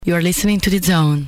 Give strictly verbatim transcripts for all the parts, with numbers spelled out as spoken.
You are listening to The Zone.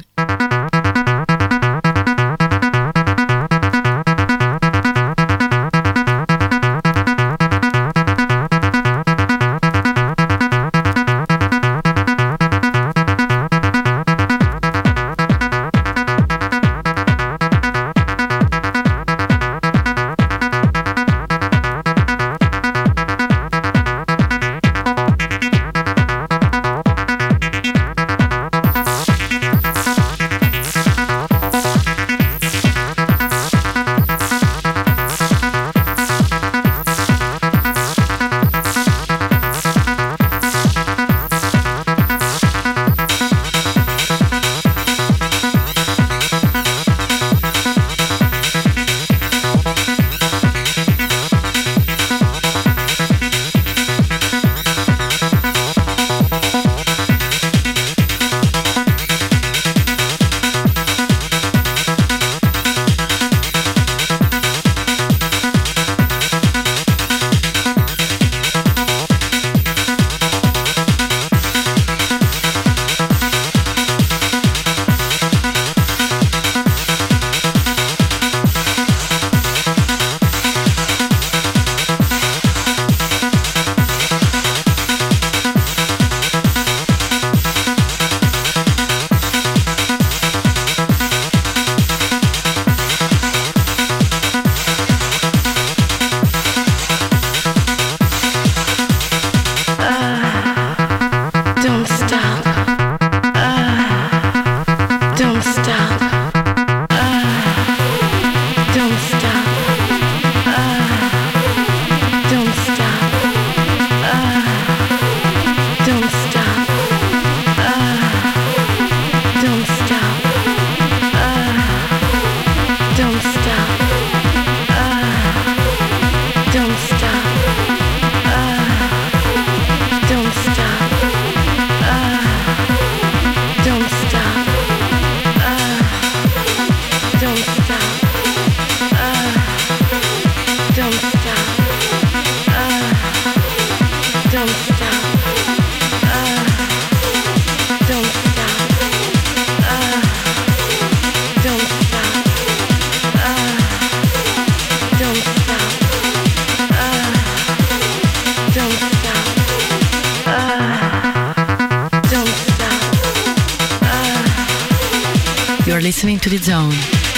Listening to The Zone.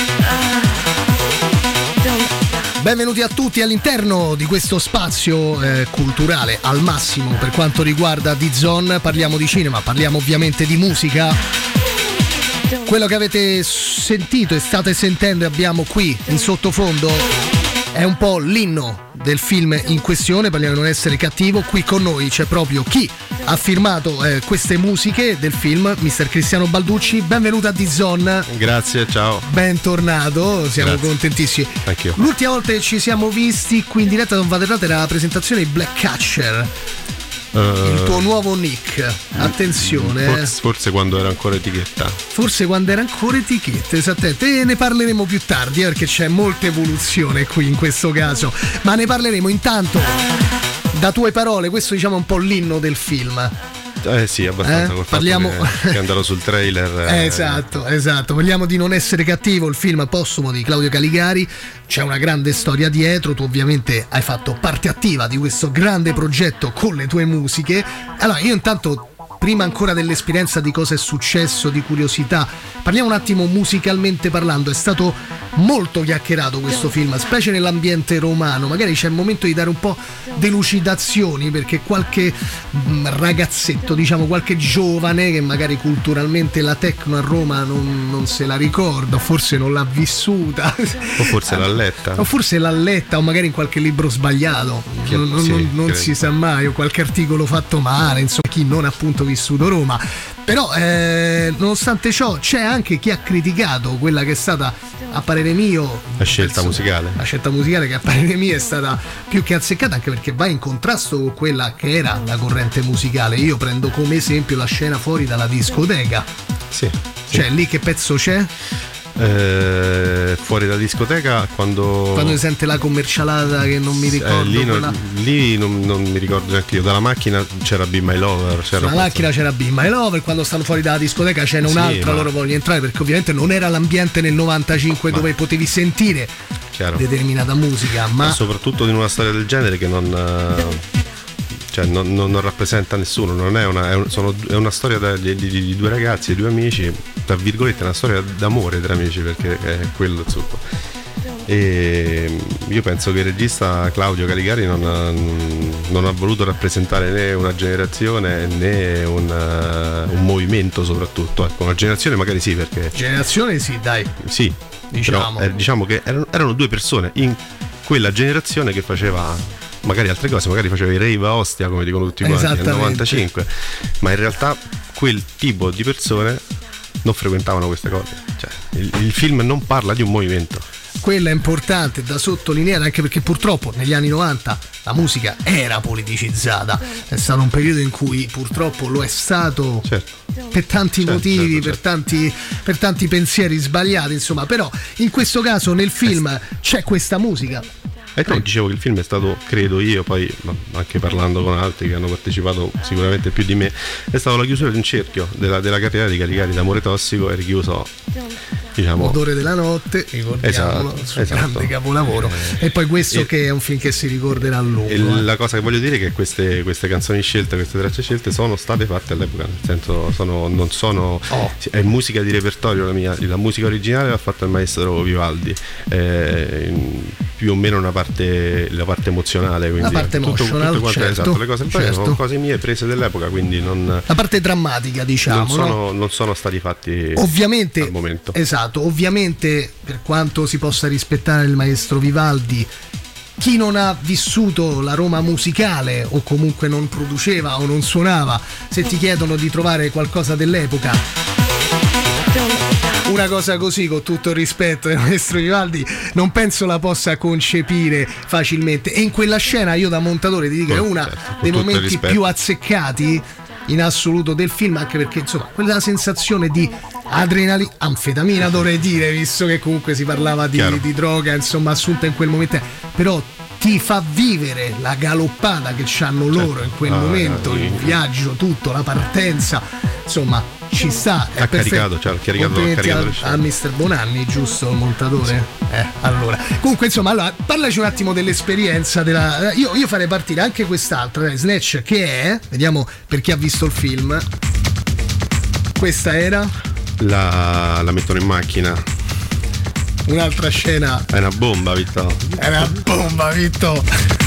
Benvenuti a tutti all'interno di questo spazio eh, culturale al massimo per quanto riguarda The Zone. Parliamo di cinema, parliamo ovviamente di musica. Quello che avete sentito e state sentendo e abbiamo qui in sottofondo è un po' l'inno del film in questione. Parliamo di Non essere cattivo. Qui con noi c'è proprio chi ha firmato eh, queste musiche del film, mister Cristiano Balducci. Benvenuto a The Zone. Grazie, ciao. Bentornato, siamo Grazie. Contentissimi. Anch'io. L'ultima volta che ci siamo visti qui in diretta, non vado errato, era la presentazione di Black Catcher. Uh, il tuo nuovo nick, attenzione. Forse, forse quando era ancora etichetta. Forse quando era ancora etichetta, esattamente. E ne parleremo più tardi, eh, perché c'è molta evoluzione qui in questo caso. Ma ne parleremo intanto. Da tue parole, questo diciamo è un po' l'inno del film. Eh sì, abbastanza. Eh? Col Parliamo... fatto che, che è andato sul trailer. eh, esatto, esatto. Parliamo di Non essere cattivo, il film postumo di Claudio Caligari. C'è una grande storia dietro. Tu ovviamente hai fatto parte attiva di questo grande progetto con le tue musiche. Allora io intanto, prima ancora dell'esperienza, di cosa è successo, di curiosità, parliamo un attimo musicalmente parlando. È stato molto chiacchierato questo film, specie nell'ambiente romano. Magari c'è il momento di dare un po' delucidazioni, perché qualche ragazzetto, diciamo qualche giovane che magari culturalmente la techno a Roma non, non se la ricorda, o forse non l'ha vissuta, o forse l'ha letta, o forse l'ha letta, o magari in qualche libro sbagliato, che, non, sì, non, non si sa mai, o qualche articolo fatto male, insomma, chi non ha appunto vissuto Roma. Però eh, nonostante ciò c'è anche chi ha criticato quella che è stata, a parere mio, la scelta penso, musicale la scelta musicale che a parere mio è stata più che azzeccata, anche perché va in contrasto con quella che era la corrente musicale. Io prendo come esempio la scena fuori dalla discoteca. Sì, Cioè sì. Lì che pezzo c'è? Eh, fuori da discoteca quando Quando si sente la commercialata che non mi ricordo. eh, lì, non, quella- lì non, non mi ricordo neanche io. Dalla macchina c'era Be My Lover, c'era Sulla un macchina c'era Be My Lover, quando stanno fuori dalla discoteca c'era Sì, un'altra, ma- loro vogliono entrare perché ovviamente non era l'ambiente nel novantacinque Ma- dove potevi sentire chiaro. determinata musica, Ma ma soprattutto in una storia del genere che non eh, cioè non, non- non rappresenta nessuno, non è una, è un- sono- è una storia da- di, di- di due ragazzi, di due amici, tra virgolette, è una storia d'amore tra amici, perché è quello il succo. E io penso che il regista Claudio Caligari non ha, non ha voluto rappresentare né una generazione né un, eh, un movimento, soprattutto. Ecco, una generazione magari sì, perché generazione sì, dai. sì, Diciamo. però, eh, diciamo che erano, erano due persone in quella generazione che faceva magari altre cose, magari faceva i rave a Ostia, come dicono tutti quanti, nel Esattamente. novantacinque, ma in realtà quel tipo di persone non frequentavano queste cose. Cioè, il, il film non parla di un movimento. Quella è importante da sottolineare, anche perché purtroppo negli anni novanta la musica era politicizzata, è stato un periodo in cui purtroppo lo è stato Certo. per tanti Certo, motivi, certo, per, certo. tanti, per tanti pensieri sbagliati, insomma, però in questo caso nel film c'è questa musica. E no, dicevo che il film è stato, credo io, poi ma anche parlando con altri che hanno partecipato sicuramente più di me, è stato la chiusura di un cerchio della, della carriera di Caligari d'Amore Tossico, e richiuso, diciamo, Odore della notte, ricordiamolo, Esatto, il suo esatto. grande capolavoro. E poi questo E- che è un film che si ricorderà a lungo. E eh. la cosa che voglio dire è che queste, queste canzoni scelte, queste tracce scelte sono state fatte all'epoca, nel senso sono, non sono Oh. è musica di repertorio la mia, la musica originale l'ha fatta il maestro Vivaldi, eh, più o meno una parte, la parte emozionale, quindi La parte tutto, emotional, tutto quanto, certo, esatto, le cose poi certo. sono cose mie prese dell'epoca, quindi non, La parte drammatica, diciamo, non, sono, no? non sono stati fatti Ovviamente, al momento. esatto, ovviamente per quanto si possa rispettare il maestro Vivaldi, chi non ha vissuto la Roma musicale o comunque non produceva o non suonava, se ti chiedono di trovare qualcosa dell'epoca, una cosa così, con tutto il rispetto del maestro Vivaldi, non penso la possa concepire facilmente. E in quella scena io da montatore ti dico è Con- una certo, con dei tutto il momenti rispetto. più azzeccati in assoluto del film, anche perché insomma quella sensazione di adrenalina, anfetamina dovrei dire, visto che comunque si parlava di, Chiaro. di droga insomma assunta in quel momento, però ti fa vivere la galoppata che c'hanno loro in quel Ah, momento, eh, il viaggio, tutto, la partenza, insomma ci sta, è Ha perfetto. caricato, cioè, ha caricato- ha Complimenti caricato le a, scene. a mister Bonanni, giusto, il montatore? Eh, allora. Comunque, insomma, allora, parlaci un attimo dell'esperienza della. Io, io farei partire anche quest'altra, dai, Snatch, che è, vediamo per chi ha visto il film. Questa era La, la mettono in macchina, un'altra scena. è una bomba, Vittorio. È una bomba, Vitto.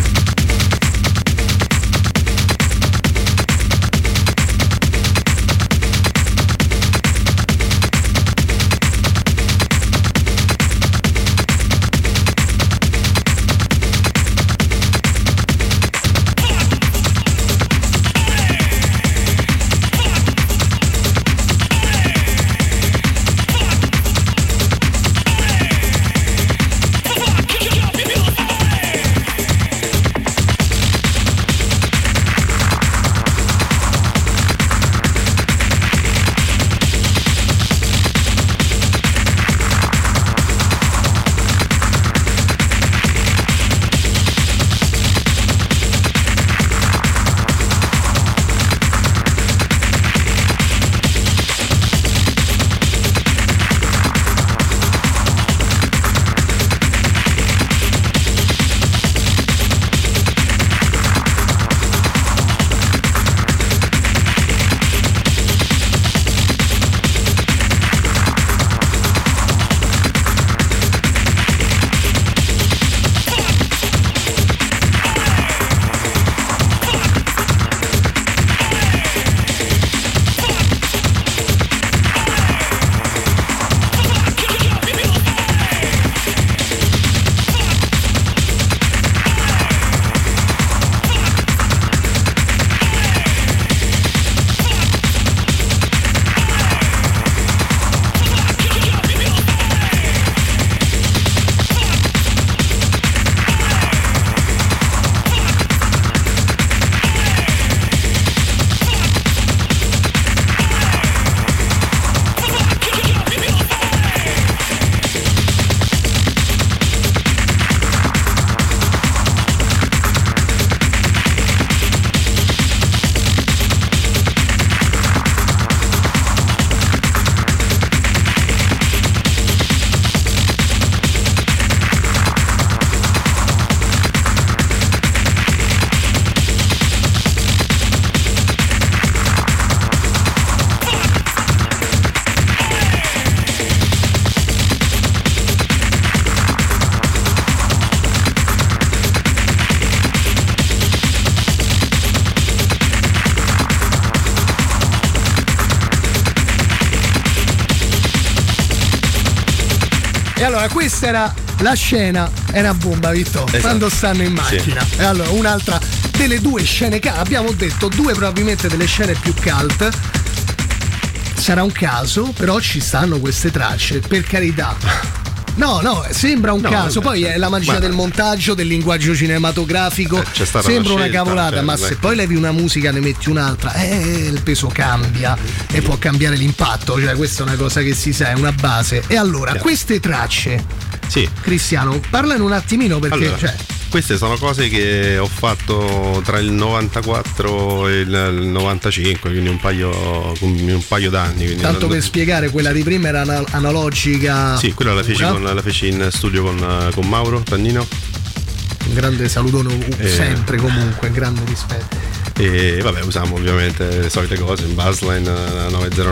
E allora questa era la scena, era bomba, Vittorio, esatto. Quando stanno in macchina. Sì. E allora un'altra delle due scene cult, abbiamo detto due probabilmente delle scene più cult. Sarà un caso, però ci stanno queste tracce, per carità. No, no, sembra un no, caso, vabbè, poi è la magia ma... del montaggio, del linguaggio cinematografico, eh, sembra una, scelta, cavolata, cioè, ma se poi levi una musica e ne metti un'altra, eh, il peso cambia e può cambiare l'impatto, cioè questa è una cosa che si sa, è una base. E allora, yeah. queste tracce, sì. Cristiano, parlane un attimino perché... Allora. Cioè, queste sono cose che ho fatto tra il novantaquattro e il novantacinque, quindi un paio, un paio d'anni. Tanto non... per spiegare, quella di prima era anal- analogica. Sì, quella la feci, con, la feci in studio con, con Mauro Tannino. Un grande salutone e... sempre, comunque, grande rispetto. E vabbè, usiamo ovviamente le solite cose, in Bassline nove zero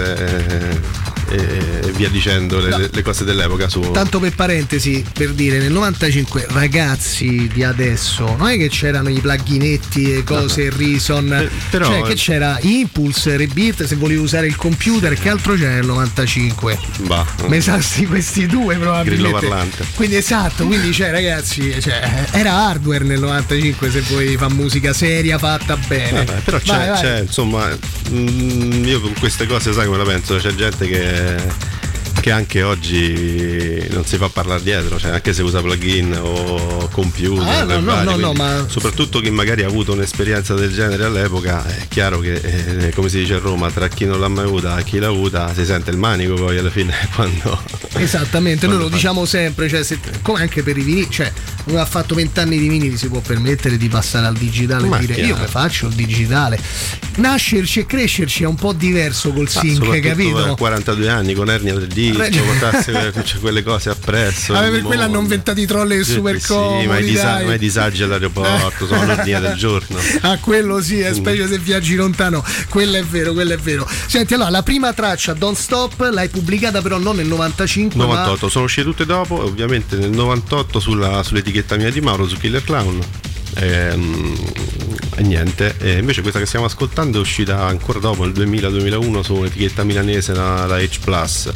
nove e via dicendo, le, no. le cose dell'epoca su... Tanto per parentesi, per dire, nel novantacinque ragazzi di adesso non è che c'erano i pluginetti e cose, no, no. Reason, eh, però, cioè che c'era Impulse, Rebeat, se volevi usare il computer, che altro c'era nel novantacinque? Bah, mi sa sì, questi due probabilmente. Grillo parlante. Quindi esatto, quindi cioè ragazzi, cioè, era hardware nel novantacinque se vuoi fare musica seria fatta bene. Vabbè, però c'è, vai, vai. c'è insomma, mh, io con queste cose sai come la penso, c'è gente che che anche oggi non si fa parlare dietro, cioè anche se usa plugin o computer, ah, no, vari, no, no, ma... soprattutto chi magari ha avuto un'esperienza del genere all'epoca, è chiaro che eh, come si dice a Roma, tra chi non l'ha mai avuta e chi l'ha avuta si sente il manico poi alla fine quando esattamente, quando noi lo fa... diciamo sempre, cioè, se, come anche per i vinili, cioè uno ha fatto vent'anni di vinili, si può permettere di passare al digitale e dire chiaro. Io che faccio il digitale. Nascerci e crescerci è un po' diverso col ah, sync, capito? A quarantadue anni con ernia del dito, c'è quelle cose appresso. Vabbè, per quella hanno inventato i trolley sì, super sì, comodi, ma i, disa- dai. ma i disagi all'aeroporto sono l'ordine del giorno. Ah, quello sì, è specie se viaggi lontano, quello è vero, quello è vero. Senti, allora la prima traccia Don't Stop l'hai pubblicata però non nel novantacinque novantotto, ma... sono uscite tutte dopo, ovviamente nel novantotto sulla, sull'etichetta mia di Mauro, su Killer Clown. E, e niente, e invece questa che stiamo ascoltando è uscita ancora dopo, nel duemila duemilauno, su un'etichetta milanese, la, la H plus.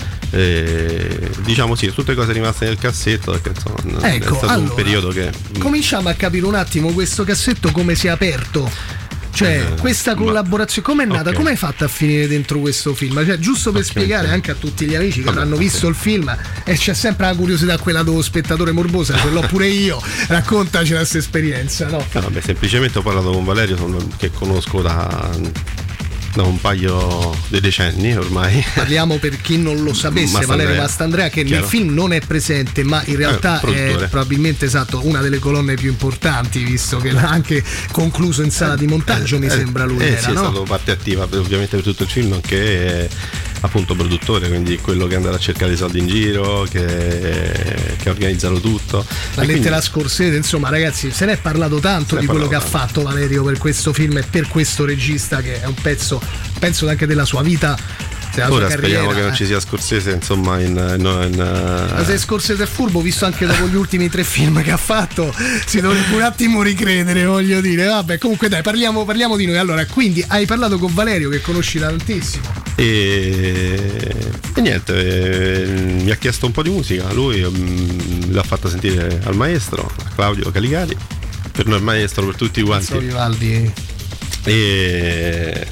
E, diciamo sì, tutte cose rimaste nel cassetto, perché insomma ecco, è stato allora, un periodo che cominciamo a capire un attimo questo cassetto come si è aperto. Cioè, eh, questa collaborazione come è nata? Okay. Come hai fatto a finire dentro questo film? Cioè, giusto per okay, spiegare okay. anche a tutti gli amici che non hanno visto okay. il film, e c'è sempre la curiosità, quella dello spettatore morbosa, ce l'ho pure io. Raccontaci la stessa esperienza, no? No, vabbè, semplicemente ho parlato con Valerio, che conosco da da un paio di decenni ormai. Parliamo, per chi non lo sapesse, Mastandrea. Valerio Mastandrea, che Chiaro. nel film non è presente, ma in realtà eh, è probabilmente esatto una delle colonne più importanti, visto che l'ha anche concluso in sala di montaggio, eh, mi eh, sembra lui eh, era, sì, no? È stato parte attiva ovviamente per tutto il film, nonché è appunto produttore, quindi quello che è andato a cercare i soldi in giro, che, che ha organizzato tutto. La e lettera quindi... Scorsese, insomma ragazzi, se ne è parlato tanto di quello che tanto. ha fatto Valerio per questo film e per questo regista, che è un pezzo, penso anche della sua vita. Ora speriamo che non ci sia Scorsese, insomma, in, in, in ma se Scorsese è furbo, visto anche dopo gli ultimi tre film che ha fatto, si dovrebbe un attimo ricredere, voglio dire. Vabbè, comunque dai, parliamo, parliamo di noi. Allora, quindi hai parlato con Valerio, che conosci da tantissimo, e, e niente, eh, mi ha chiesto un po' di musica. Lui mh, l'ha fatta sentire al maestro, a Claudio Caligari, per noi il maestro, per tutti quanti. Vivaldi. E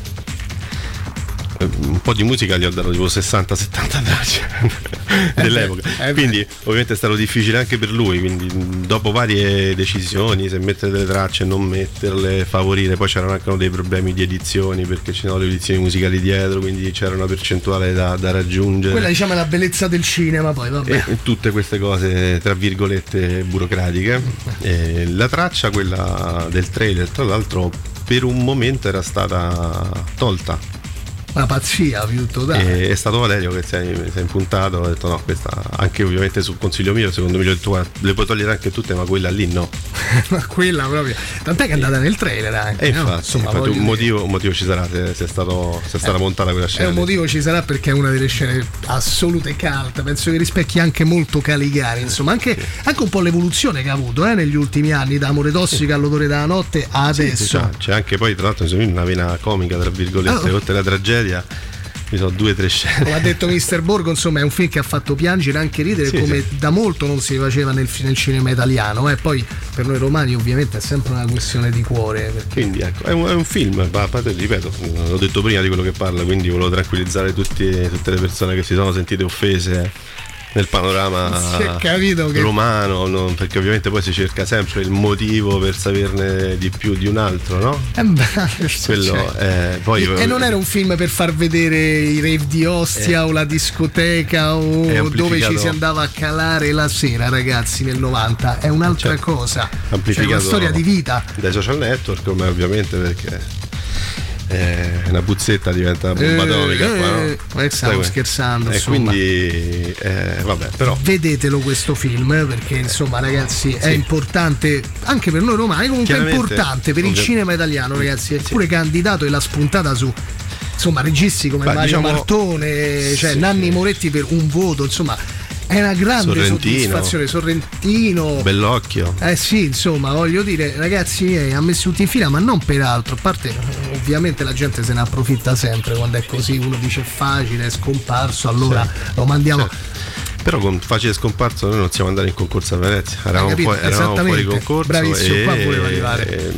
un po' di musica gli ho dato tipo sessanta settanta tracce dell'epoca, eh beh, quindi ovviamente è stato difficile anche per lui, quindi dopo varie decisioni, se mettere delle tracce, non metterle, favorire, poi c'erano anche dei problemi di edizioni, perché c'erano le edizioni musicali dietro, quindi c'era una percentuale da, da raggiungere, quella diciamo è la bellezza del cinema, poi vabbè. E tutte queste cose tra virgolette burocratiche. E la traccia, quella del trailer, tra l'altro per un momento era stata tolta. Una pazzia più totale. E è stato Valerio che si è, si è impuntato, ha detto no, questa anche ovviamente sul consiglio mio, secondo me gli ho detto guarda, le puoi togliere anche tutte, ma quella lì no. Ma quella proprio, tant'è che è andata nel trailer anche, e no? infatti, Insomma, infatti un, motivo, un motivo ci sarà se, se è, stato, se è stata eh, montata quella scena. E un motivo ci sarà perché è una delle scene assolute cult, penso che rispecchi anche molto Caligari, insomma anche, sì. anche un po' l'evoluzione che ha avuto eh, negli ultimi anni, da Amore tossica sì. all'Odore della notte a adesso. Sì, sì, c'è, c'è anche poi tra l'altro una vena comica tra virgolette, oh. oltre alla tragedia. ci sono due o tre scene. Come ha detto mister Borgo, insomma è un film che ha fatto piangere, anche ridere, sì, come sì. da molto non si faceva nel, nel cinema italiano, e eh. poi per noi romani ovviamente è sempre una questione di cuore, perché... Quindi ecco, è un, è un film, ma ripeto, l'ho detto prima di quello che parla, quindi volevo tranquillizzare tutti, tutte le persone che si sono sentite offese nel panorama capito che... romano, no? Perché ovviamente poi si cerca sempre il motivo per saperne di più di un altro, no? Eh beh, quello cioè, è, poi, e non era un film per far vedere i rave di Ostia è, o la discoteca o dove ci si andava a calare la sera, ragazzi, nel novanta, è un'altra cioè, cosa, cioè una storia di vita dai social network, come ovviamente, perché Eh, una puzzetta diventa una bomba atomica, eh, qua, no? eh, stavo scherzando, e insomma. Quindi eh, vabbè, però vedetelo questo film, perché insomma ragazzi è sì. importante anche per noi romani, comunque è importante per il cinema italiano, ragazzi, è sì. pure candidato e l'ha spuntata su insomma registi come Beh, Mario diciamo, Martone, cioè sì, Nanni Moretti per Un voto, insomma è una grande Sorrentino. soddisfazione. Sorrentino, Bellocchio, eh sì, insomma voglio dire ragazzi, eh, ha messo tutti in fila, ma non per altro, a parte ovviamente la gente se ne approfitta sempre quando è così, uno dice facile, è scomparso, allora sì. lo mandiamo certo. Però con facile scomparso noi non siamo andati in concorso a Venezia, eravamo, fuori, eravamo fuori concorso. Bravissimo, e, qua voleva arrivare. E,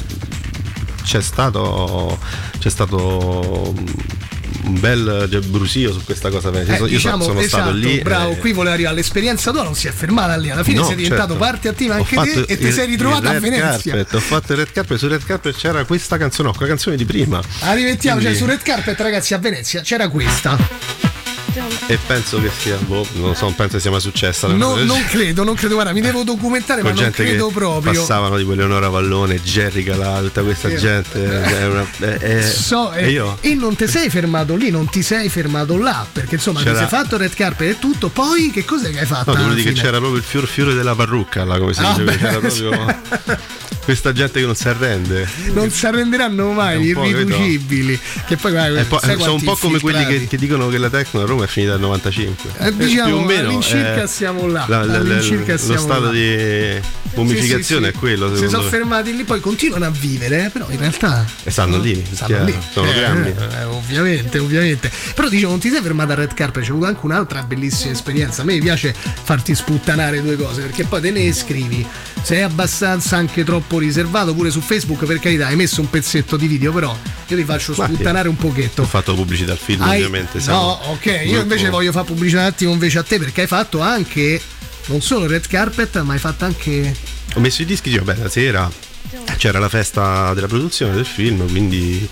c'è stato c'è stato un bel brusio su questa cosa. Eh, io diciamo, sono esatto, stato lì, bravo, eh, qui voleva arrivare, l'esperienza tua non si è fermata lì, alla fine no, sei diventato certo. parte attiva anche te e ti sei ritrovato a Venezia. Carpet, ho fatto il red carpet, sul red carpet c'era questa canzone, no, quella canzone di prima. Ah, rimettiamo, Quindi... cioè su red carpet ragazzi a Venezia c'era questa. E penso che sia, boh, non so, non penso sia mai successa. No, non credo, non credo, guarda, mi devo documentare, con ma non credo che proprio. Passavano tipo Eleonora Vallone, Jerry Calà, tutta questa eh. gente. È una, è, è, so, e, io? e non ti sei fermato lì, non ti sei fermato là, perché insomma ti sei fatto red carpet e tutto, poi che cos'è che hai fatto? No, devo dire che c'era proprio il fior fiore della parrucca là, come si ah, dice, beh, c'era proprio questa gente che non si arrende, non si arrenderanno mai, irriducibili, che poi guarda, po- sono un po' come quelli che, che dicono che la techno a Roma è finita nel novantacinque, eh, diciamo, più o meno all'incirca eh, siamo là, la, la, all'incirca lo siamo stato là. Di mummificazione sì, sì, sì. è quello, si sono me. fermati lì, poi continuano a vivere, eh, però in realtà e stanno lì, stanno lì. sono eh, grandi eh, ovviamente ovviamente però dicevo, non ti sei fermata a red carpet, c'è avuto anche un'altra bellissima esperienza. A me piace farti sputtanare due cose, perché poi te ne scrivi, sei abbastanza anche troppo riservato, pure su Facebook, per carità, hai messo un pezzetto di video, però io ti faccio sputtanare un pochetto. Ho fatto pubblicità al film, hai... ovviamente. No, ok, io invece voglio fare pubblicità un attimo invece a te, perché hai fatto anche non solo red carpet, ma hai fatto anche. Ho messo i dischi, vabbè, la sera c'era la festa della produzione del film, quindi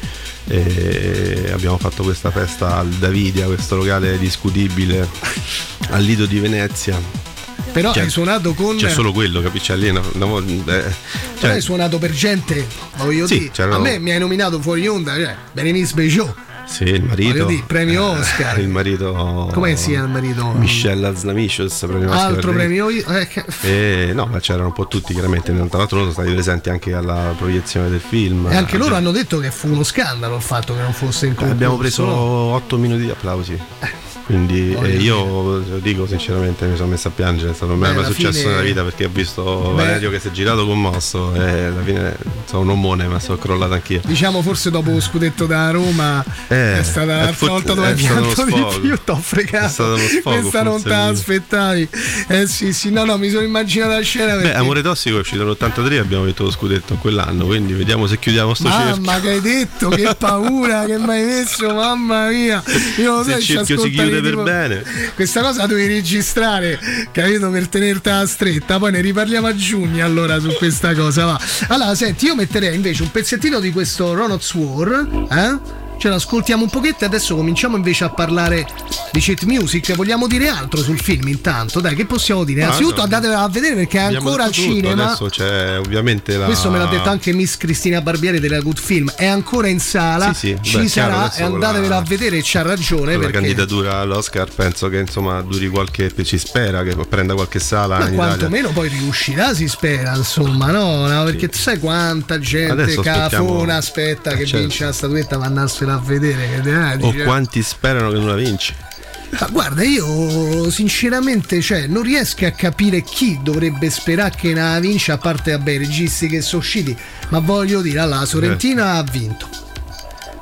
eh, abbiamo fatto questa festa al Davidia, questo locale discutibile al Lido di Venezia. Però c'è, hai suonato con. C'è solo quello, capisci? Lì, no, no, eh, cioè, hai suonato per gente, voglio sì, dire. c'era... A me mi hai nominato fuori onda, cioè Bérénice Bejo. Sì, il marito. Dire, premio Oscar. Eh, il marito. Come si chiama il marito? Michel Aznavicius, premio Oscar. Altro premio. Eh, che... e, no, ma c'erano un po' tutti, chiaramente. Tra l'altro loro sono stati presenti anche alla proiezione del film. E anche loro cioè... hanno detto che fu uno scandalo il fatto che non fosse in concorso. Abbiamo preso otto minuti di applausi. Eh. Quindi eh, io dico sinceramente mi sono messo a piangere, è stato mai successo fine... nella vita, perché ho visto Beh. Valerio che si è girato commosso e alla fine sono un omone, ma sono crollato anch'io. Diciamo forse dopo lo scudetto da Roma eh, è stata l'altra fut- volta dove hai pianto di più, t'ho fregato. È stato uno sfogo. Questa non te l'aspettavi. Eh sì sì, no no, mi sono immaginato la scena. Perché... Beh, Amore Tossico è uscito nell'ottantatré, abbiamo detto lo scudetto quell'anno, quindi vediamo se chiudiamo sto mamma cerchio. Mamma che hai detto, che paura che mi hai messo, mamma mia. Io lo se so, il cerchio si chiude per bene. Questa cosa la devi registrare, capito, per tenertela stretta, poi ne riparliamo a giugno allora su questa cosa, va. Allora senti, io metterei invece un pezzettino di questo Ronald's War, eh? Ce l'ascoltiamo un pochetto e adesso cominciamo invece a parlare di cheat music. Vogliamo dire altro sul film intanto? Dai, che possiamo dire? Innanzitutto ah, no. andatela a vedere perché è ancora al cinema. Adesso c'è ovviamente la... Questo me l'ha detto anche Miss Cristina Barbieri della Good Film. È ancora in sala, sì, sì. ci Beh, sarà e andatevela la... a vedere, e c'ha ragione. La perché... candidatura all'Oscar penso che insomma duri qualche, ci spera che prenda qualche sala. Ma in quantomeno poi riuscirà, si spera, insomma, no? no perché sì. sai quanta gente cafona aspetta che certo. vince la statuetta, ma andarsela a vedere. Ah, o quanti sperano che non la vinci? Ah, guarda, io sinceramente cioè, non riesco a capire chi dovrebbe sperare che la vince, a parte vabbè, i registi che sono usciti, ma voglio dire, allora Sorrentina eh. ha vinto,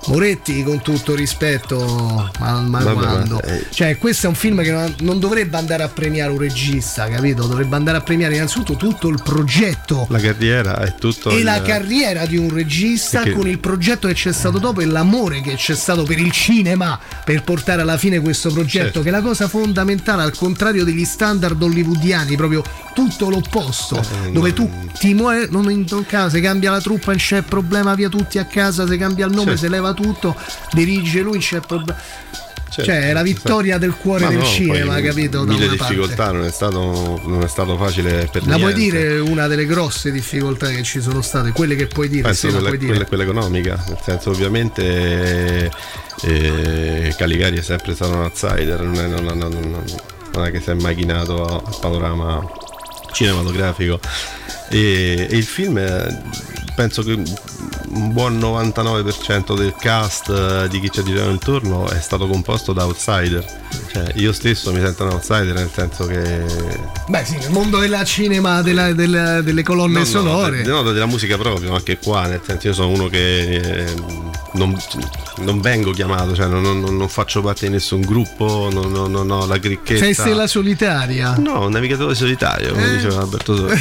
Moretti, con tutto rispetto, ma, ma Vabbè, quando? ma, eh. Cioè, questo è un film che non, non dovrebbe andare a premiare un regista, capito? Dovrebbe andare a premiare innanzitutto tutto il progetto, la carriera è tutto e il... la carriera di un regista, Perché... con il progetto che c'è stato dopo e l'amore che c'è stato per il cinema per portare alla fine questo progetto, certo. che è la cosa fondamentale, al contrario degli standard hollywoodiani, proprio tutto l'opposto, eh, dove non... tu ti muovi, non in caso, se cambia la truppa non c'è problema, via tutti a casa, se cambia il nome, certo. se leva tutto, dirige lui, c'è problema. Certo, cioè è la vittoria del cuore ma del no, cinema, poi, capito? Da mille una difficoltà, parte. non è stato non è stato facile per La niente. puoi dire una delle grosse difficoltà che ci sono state, quelle che puoi dire? Penso sì, quella, puoi dire. quella, quella economica, nel senso ovviamente eh, Caligari è sempre stato un outsider, non è, non, non, non, non è che si è mai chinato al panorama cinematografico, e, e il film è, penso che un buon novantanove per cento del cast, di chi ci ha girato intorno, è stato composto da outsider. Cioè, io stesso mi sento un outsider, nel senso che beh sì, nel mondo della cinema, della, della, delle colonne no, sonore, no, no, della musica proprio, anche qua, nel senso, io sono uno che eh, non, non vengo chiamato, cioè non, non, non faccio parte di nessun gruppo, non, non, non ho la cricchetta. sei stella solitaria? No, un navigatore solitario, come eh? diceva Alberto Sordi.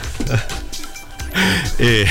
E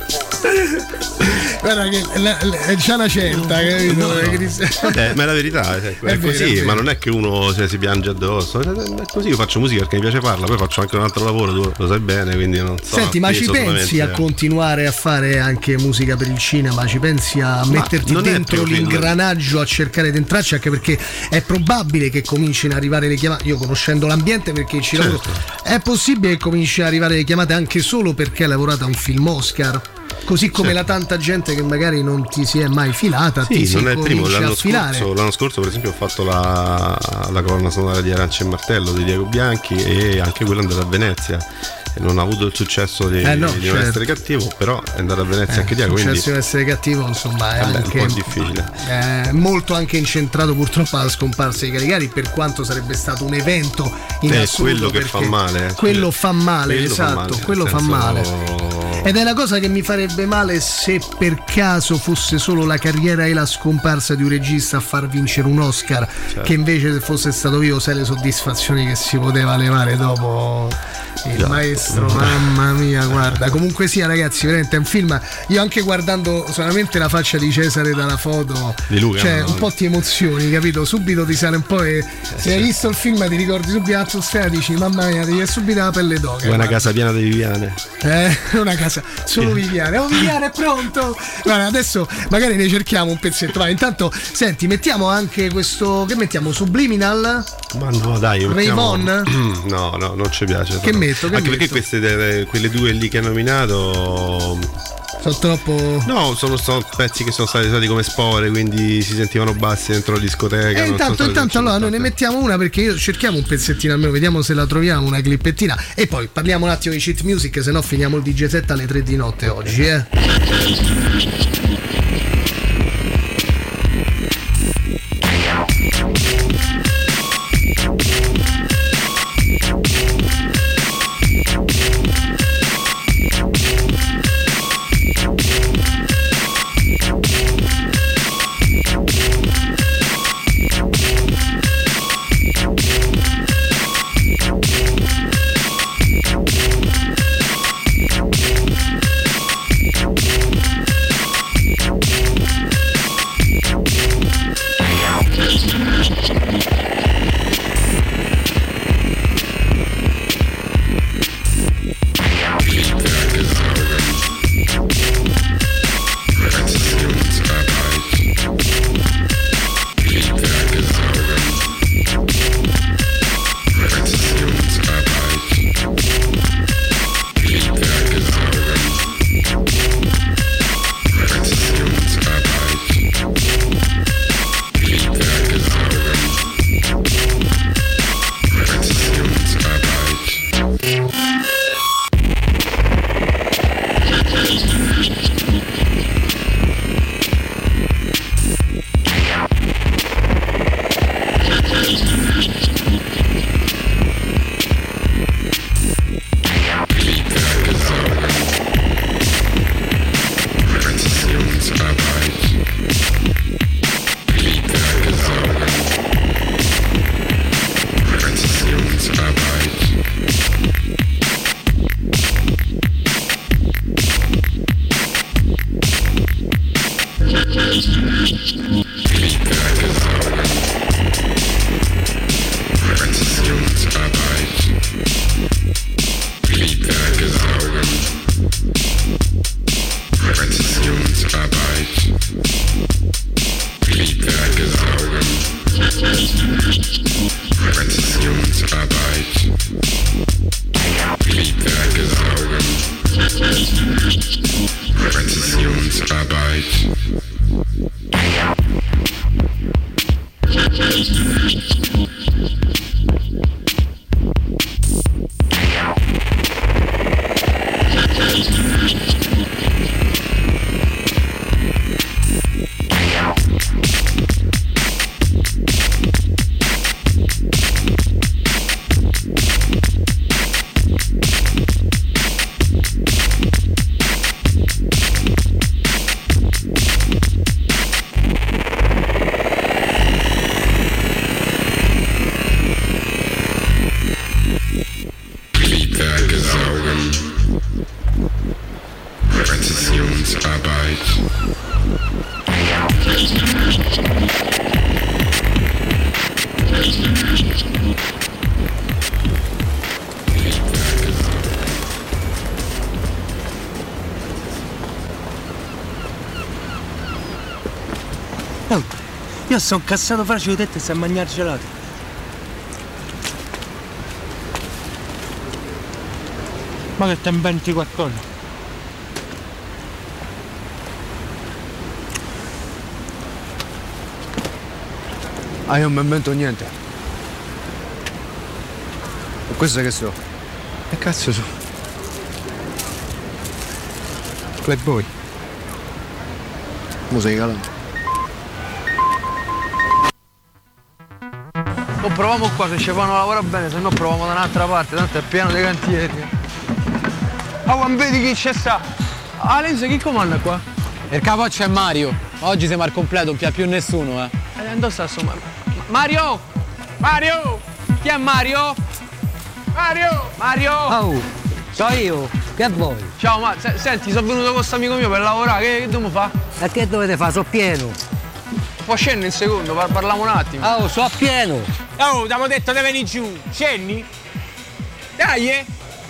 guarda che la, la, è già una certa, capito? no, no. Vabbè, ma è la verità, cioè, è, È così, vero, è ma vero. non è che uno cioè, si piange addosso, è così. Io faccio musica perché mi piace farla, poi faccio anche un altro lavoro, tu lo sai bene, quindi non so. Senti, ma ci pensi a solamente... continuare a fare anche musica per il cinema? Ci pensi a Ma metterti non è dentro più film. l'ingranaggio, a cercare di entrarci, anche perché è probabile che comincino ad arrivare le chiamate, io conoscendo l'ambiente perché ci Certo. lavoro, è possibile che comincino ad arrivare le chiamate anche solo perché hai lavorato a un film Oscar? Così come Certo. la tanta gente che magari non ti si è mai filata, Sì, ti si non è il primo. comincia L'anno a filare. scorso, l'anno scorso, per esempio, ho fatto la, la colonna sonora di Arancia e Martello di Diego Bianchi, e anche quello è andato a Venezia. E non ha avuto il successo di, Eh no, di certo. non essere cattivo, però è andato a Venezia Eh, anche Diego. il Quindi successo di essere cattivo, insomma, è vabbè, anche un po' difficile. eh, molto anche incentrato purtroppo alla scomparsa di Caligari, per quanto sarebbe stato un evento in Eh, assoluto, quello che perché fa male, eh. quello fa male, Quello fa esatto, male, nel quello fa senso- male. Ed è la cosa che mi farebbe male se per caso fosse solo la carriera e la scomparsa di un regista a far vincere un Oscar, Certo. che invece se fosse stato vivo, sai le soddisfazioni che si poteva levare dopo il Già. maestro, mamma mia, guarda. Comunque sia, ragazzi, veramente è un film, io anche guardando solamente la faccia di Cesare dalla foto, Di Luca, cioè no? un po' ti emozioni, capito? Subito ti sale un po' e se hai visto il film ti ricordi subito l'atmosfera, dici mamma mia, ti viene subito la pelle d'oca. Vuoi una guarda. casa piena di Viviane? Eh, una casa, solo Viviane. Oh, Viviane è pronto. Guarda, adesso magari ne cerchiamo un pezzetto. Vai, intanto, senti, mettiamo anche questo. Che mettiamo? Subliminal? Ma no, dai, mettiamo... Raymond? No, no, non ci piace. Che no. metto? Che Anche metto? perché queste delle- quelle due lì che hai nominato, Sono troppo. no, sono, sono pezzi che sono stati usati come spore, quindi si sentivano bassi dentro la discoteca. E non sono intanto, stati intanto allora noi ne concentrati. mettiamo una, perché io cerchiamo un pezzettino almeno, vediamo se la troviamo, una clippettina, e poi parliamo un attimo di cheat music, se no finiamo il D J set alle tre di notte oggi, eh. Io sono cassato facile te e stai a mangiare gelato. Ma che ti inventi qualcosa? Ah, io non mi invento niente. E questo che so? Che cazzo so? Playboy. Musica calante. O proviamo qua se ci fanno lavorare bene, se no proviamo da un'altra parte, tanto è pieno dei cantieri. Ah, oh, vedi chi c'è sta? Ah, Lenzo, chi comanda qua? Il capo c'è Mario. Oggi siamo al completo, non più nessuno, eh. E andò sta su Mario! Mario! Chi è Mario? Mario! Mario! Oh, so io, che vuoi? Ciao, ma se, senti, sono venuto con questo amico mio per lavorare, che, che dobbiamo fare? E che dovete fare? So pieno. Poi scendi un secondo, par- parliamo un attimo. Oh, so pieno. Oh, ti abbiamo detto di venire giù, scendi? Dai, eh!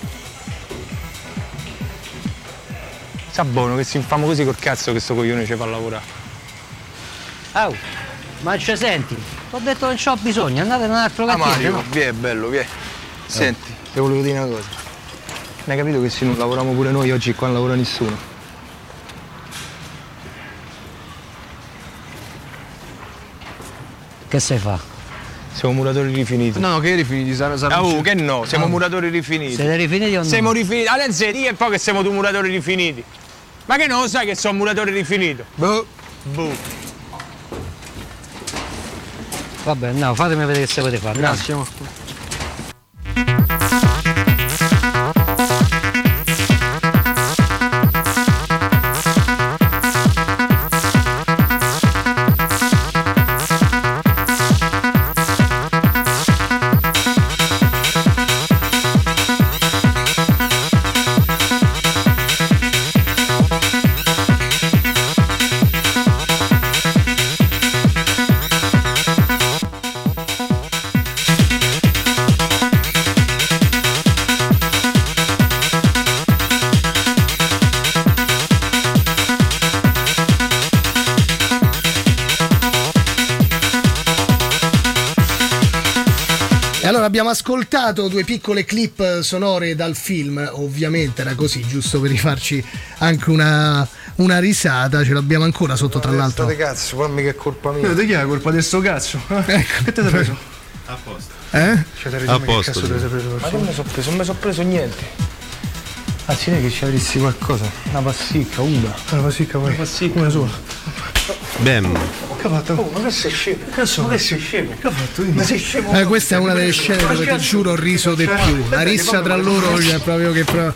Sa buono che si infamo così col cazzo che sto coglione ci fa lavorare. Oh, ma ci senti? Ti ho detto che non c'ho bisogno, andate in un altro Ah, cantiere, Mario, no? vieni, bello, vieni. Senti, ti volevo dire una cosa. Non hai capito che se non lavoriamo pure noi oggi qua non lavora nessuno? Che sai fa? Siamo muratori rifiniti. No, no, che rifiniti? Sarà, sarà ah, oh, che no, siamo no. muratori rifiniti. Siete rifiniti o no? Siamo rifiniti. Adesso di e poi che siamo tu muratori rifiniti. Ma che non lo sai che sono muratore rifinito? Boh. Boh. Vabbè, no, fatemi vedere che sapete fare. Grazie. No. Abbiamo ascoltato due piccole clip sonore dal film, ovviamente era così, giusto per rifarci anche una, una risata, ce l'abbiamo ancora sotto, tra l'altro. State cazzo, poi mica è colpa mia. Io, di chi è colpa di sto cazzo? Ecco. Che te l'hai preso? A posto. Eh? Cioè, A posto. Che cazzo preso? Ma non mi sono preso, non mi sono preso niente. Anzi, non è che ci avessi qualcosa. Una passicca, una. Una passicca poi. Una passicca. Una sola. Bam. Che ha fatto? Oh, ma che sei scemo? Cazzo, ma che sei scemo? Che ha fatto? Ma sei scemo? Eh, questa è una delle scene dove ti giuro ho riso di più. La rissa tra loro è proprio che proprio.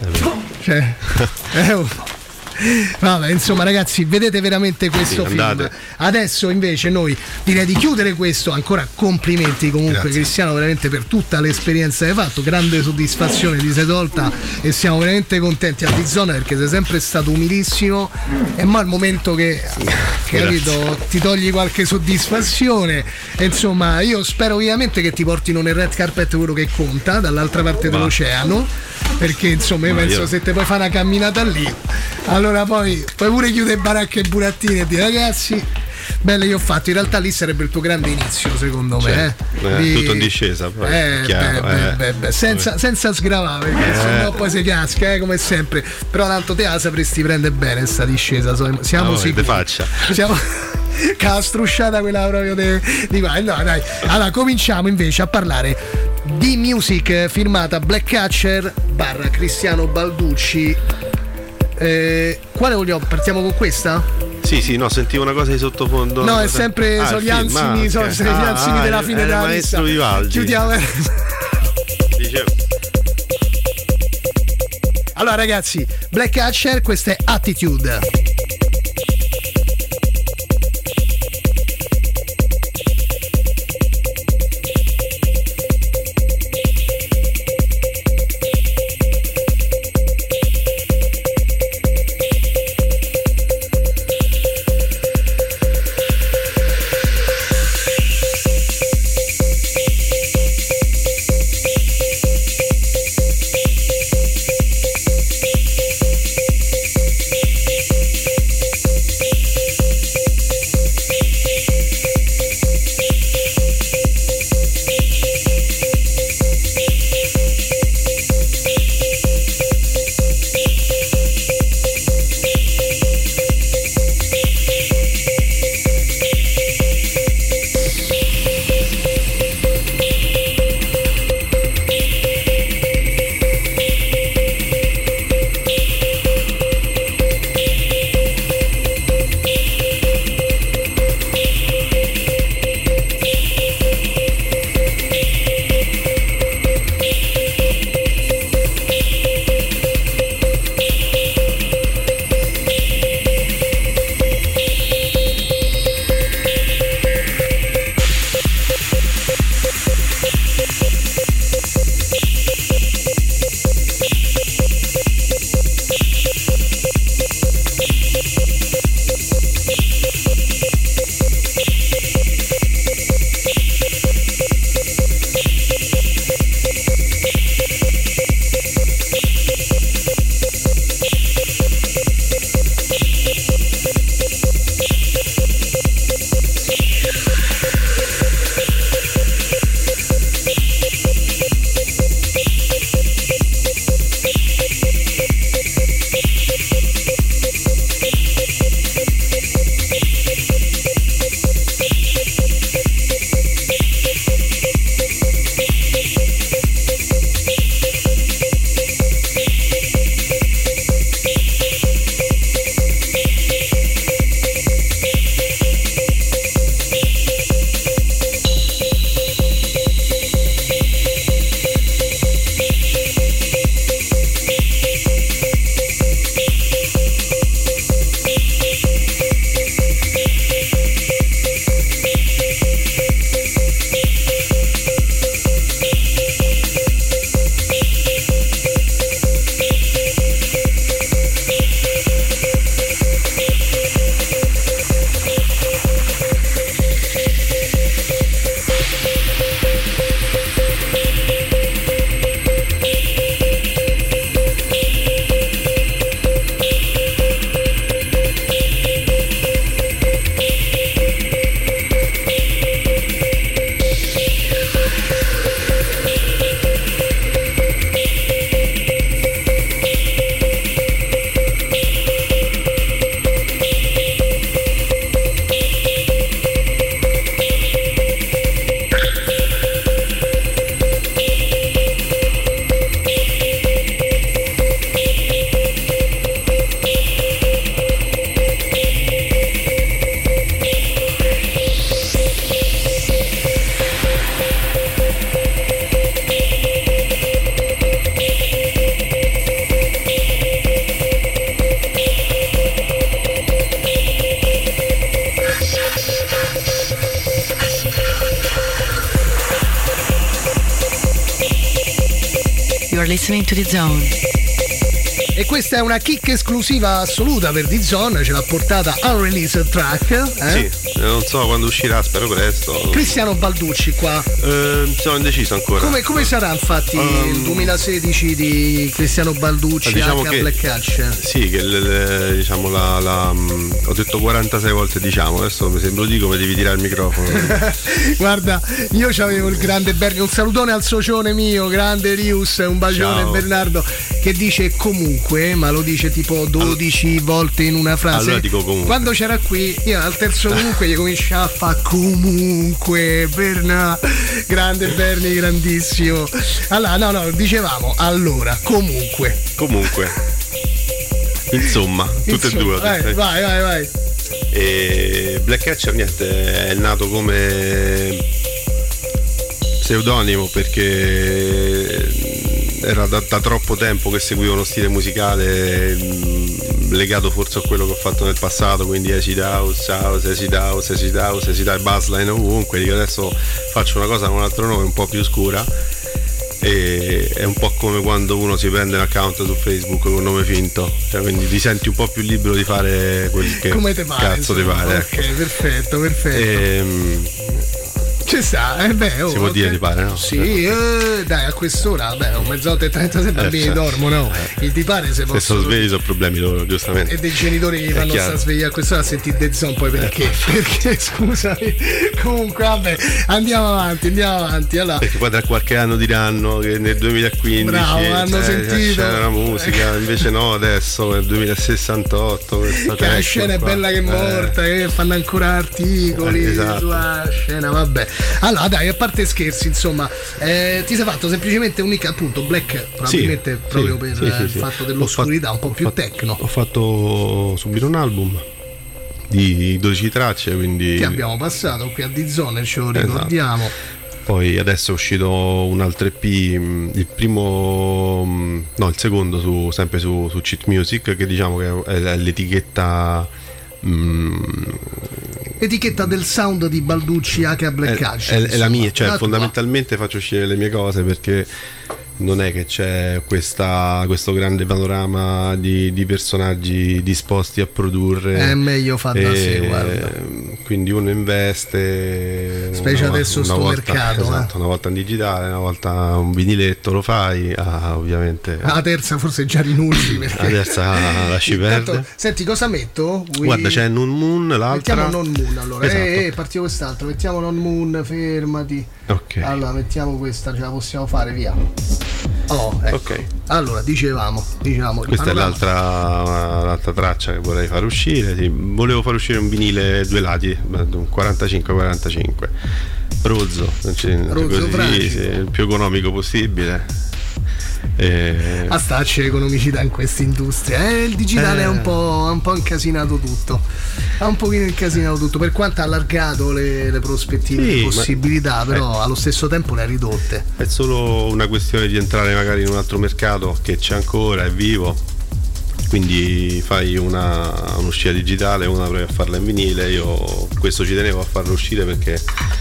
Cioè. Eh, oh. Vabbè, insomma, ragazzi, vedete veramente questo sì, film. andate. Adesso invece noi direi di chiudere questo. Ancora complimenti comunque, grazie. Cristiano, veramente per tutta l'esperienza che hai fatto. Grande soddisfazione, ti sei tolta e siamo veramente contenti a D-Zone perché sei sempre stato umilissimo. E ma al momento che, che capito, ti togli qualche soddisfazione. E insomma, io spero ovviamente che ti portino nel red carpet quello che conta dall'altra parte Ma. dell'oceano. Perché insomma io Ma penso io... se te puoi fare una camminata lì, allora poi puoi pure chiudere baracche e burattini e dire ragazzi belle che ho fatto, in realtà lì sarebbe il tuo grande inizio secondo me, cioè, eh. eh, Di... tutto in discesa poi, eh, chiaro, beh, eh. beh, beh, senza, senza sgravare perché Eh. sennò poi si casca, eh, come sempre, però tanto te la sapresti prendere bene sta discesa, siamo Ah, sicuri de faccia. siamo, Ca strusciata quella proprio de, di qua. No, dai. Allora cominciamo invece a parlare di music firmata Blackcatcher barra Cristiano Balducci. Eh, quale vogliamo? Partiamo con questa? Sì, sì, no, sentivo una cosa di sottofondo. No, è sempre ah, sono gli anzini, sono gli anzini ah, della fine della lista. Maestro Vivaldi. Chiudiamo. Dicevo. Allora ragazzi, Blackcatcher, questa è Attitude. You're listening to The Zone. E questa è una kick esclusiva assoluta per The Zone, ce l'ha portata Unreleased Track. Eh? Sì, non so quando uscirà, spero presto. Cristiano Balducci qua. Eh, sono indeciso ancora. Come, come sarà infatti um, il duemilasedici di Cristiano Balducci, diciamo anche a Blackcatcher? Sì, che le, le, diciamo la, la um, ho detto quarantasei volte diciamo, adesso mi sembra dico mi devi tirare il microfono. Guarda, io c'avevo il grande Berni, un salutone al socione mio, grande Rius, un bacione. Ciao. Bernardo, che dice comunque, ma lo dice tipo dodici allora, volte in una frase. Allora dico comunque. Quando c'era qui, io al terzo comunque comunque gli comincia a fa comunque Berna, grande Berni, grandissimo. Allora no no dicevamo allora comunque Comunque insomma tutte Insomma, e due vai, eh. vai vai vai. E Black Catcher niente è nato come pseudonimo perché era da, da troppo tempo che seguivo uno stile musicale mh, legato forse a quello che ho fatto nel passato, quindi acid house, house, acid house, acid house, acid house, bassline ovunque. Dico adesso faccio una cosa con un altro nome un po' più oscura, e è un po' come quando uno si prende un account su Facebook con un nome finto, cioè, quindi ti senti un po' più libero di fare quel che Come te pare, cazzo ti insomma. pare, Ok, ecco. perfetto, perfetto. Ehm, Ci sta, eh beh, oh, si può ok. dire ti pare, no? Sì, eh, dai, a quest'ora, beh, oh, mezzanotte e trentasei bambini certo. dormono, no? Il ti pare se Se possono. sono svegli sono problemi loro, giustamente. E dei genitori che È fanno chiaro. sta sveglia a quest'ora a sentire The Zone, poi perché? Perché scusami. Comunque vabbè, andiamo avanti, andiamo avanti. Allora, Perché poi tra qualche anno diranno che nel duemilaquindici Bravo, hanno cioè, sentito. c'era una musica, invece no, adesso nel duemilasessantotto questa che la techno scena è qua. bella che è morta, Eh, che fanno ancora articoli Eh, esatto. sulla scena, vabbè. Allora dai, a parte scherzi, insomma, eh, ti sei fatto semplicemente un nick, appunto, Black, probabilmente sì, proprio sì, per sì, eh, sì, il sì. fatto Ho dell'oscurità, fatto- un po' ho più fatto- techno. Ho fatto subito un album di dodici tracce, quindi Che abbiamo passato qui a D-Zone, ce lo Esatto. ricordiamo. poi adesso è uscito un altro E P, mh, il primo, mh, no, il secondo su, sempre su, su Cheat Music, che diciamo che è, è l'etichetta mh, Etichetta del sound di Balducci H a Black è, Catch. è- è la mia, cioè La tua. fondamentalmente faccio uscire le mie cose perché non è che c'è questa, questo grande panorama di, di personaggi disposti a produrre. È meglio far da sé, e, guarda. quindi uno investe Specie una- adesso una sto volta, mercato, esatto, eh. una volta in digitale, una volta un viniletto lo fai, ah, ovviamente La terza forse già rinunci perché la terza lasci Intanto, perdere. senti cosa metto? We- Guarda, c'è Non Moon, l'altra. Mettiamo Non Moon allora. Esatto. Eh, eh, partiamo quest'altro. Mettiamo Non Moon, fermati. Ok. Allora, mettiamo questa, ce la possiamo fare, via. Oh, ecco. Ok. Allora, dicevamo, dicevamo. Questa è panorama. l'altra, l'altra traccia che vorrei far uscire. Sì, volevo far uscire un vinile due lati, un quarantacinque quarantacinque. Rozzo, non c'è- Rozzo così, fragico. sì, il più economico possibile. E- A starci l'economicità in questa industria. Eh, il digitale Eh. è un po', ha un po' incasinato tutto. Ha un pochino incasinato tutto. Per quanto ha allargato le, le prospettive, Sì, le ma- possibilità, però allo stesso tempo le ha ridotte. È solo una questione di entrare magari in un altro mercato che c'è ancora, è vivo. Quindi fai una, un'uscita digitale, una provi a farla in vinile. Io questo ci tenevo a farlo uscire perché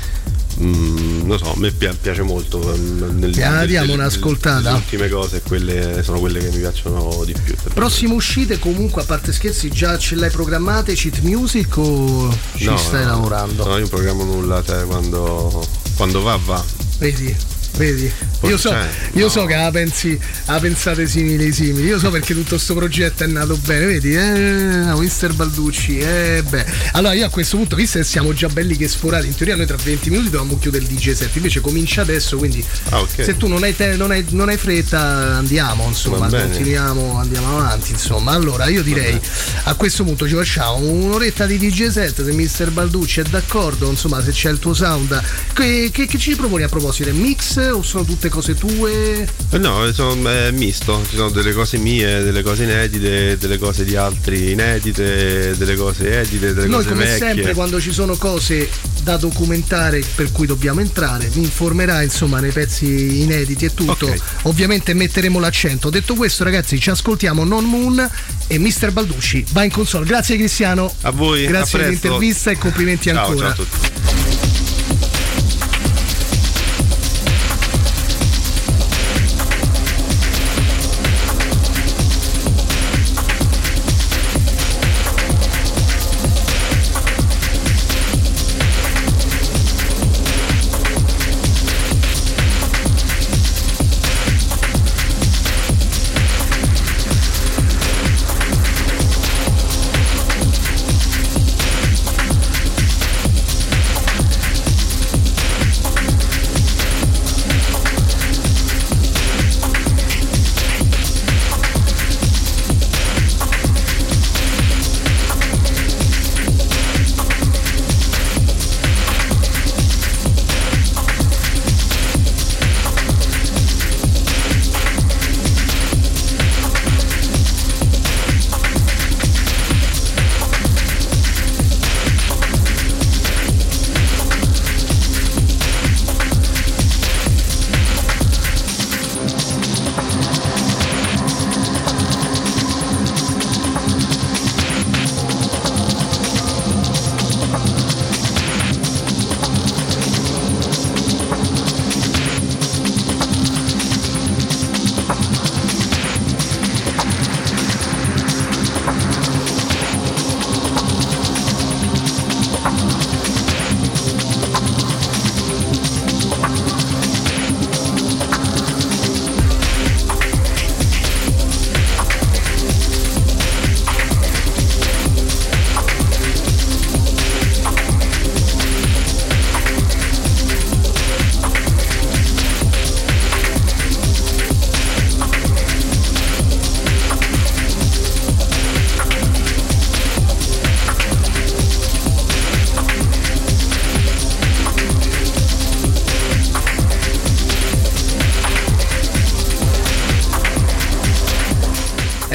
mm, non so, a me pi- piace molto. mm, Nel, Ti- ah, nel- diamo nel- un'ascoltata. Le ultime cose, quelle sono quelle che mi piacciono di più. Prossime uscite comunque, a parte scherzi, già ce l'hai programmate, Cheat Music o ci No, stai no, lavorando? No, io non programmo nulla, cioè quando, quando va va. Vedi, vedi. Io so, Cioè, io no. so che la pensi, la pensate simili simili. Io so perché tutto questo progetto è nato bene, vedi? Eh, mister Balducci, eh beh. Allora io a questo punto, visto che siamo già belli che sforati, in teoria noi tra venti minuti dovevamo chiudere il D J set, invece comincia adesso, quindi Ah, ok. se tu non hai, te- non hai, non hai fretta andiamo, insomma, Va bene. continuiamo, andiamo avanti, insomma. Allora io direi a questo punto ci facciamo un'oretta di D J set, se mister Balducci è d'accordo, insomma, se c'è il tuo sound. Che, che, che ci proponi a proposito? È mix o sono tutte cose tue? Eh No, sono, è misto, ci sono delle cose mie, delle cose inedite, delle cose di altri inedite, delle cose edite, delle Noi cose come vecchie. sempre quando ci sono cose da documentare per cui dobbiamo entrare vi informerà insomma nei pezzi inediti e tutto. Ok. Ovviamente metteremo l'accento. Detto questo ragazzi ci ascoltiamo Non Moon e mister Balducci va in console. Grazie Cristiano. A voi, Grazie a presto. dell'intervista e complimenti Ciao, ancora. ciao a tutti.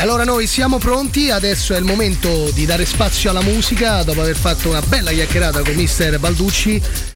allora noi siamo pronti, adesso è il momento di dare spazio alla musica, dopo aver fatto una bella chiacchierata con mister Balducci.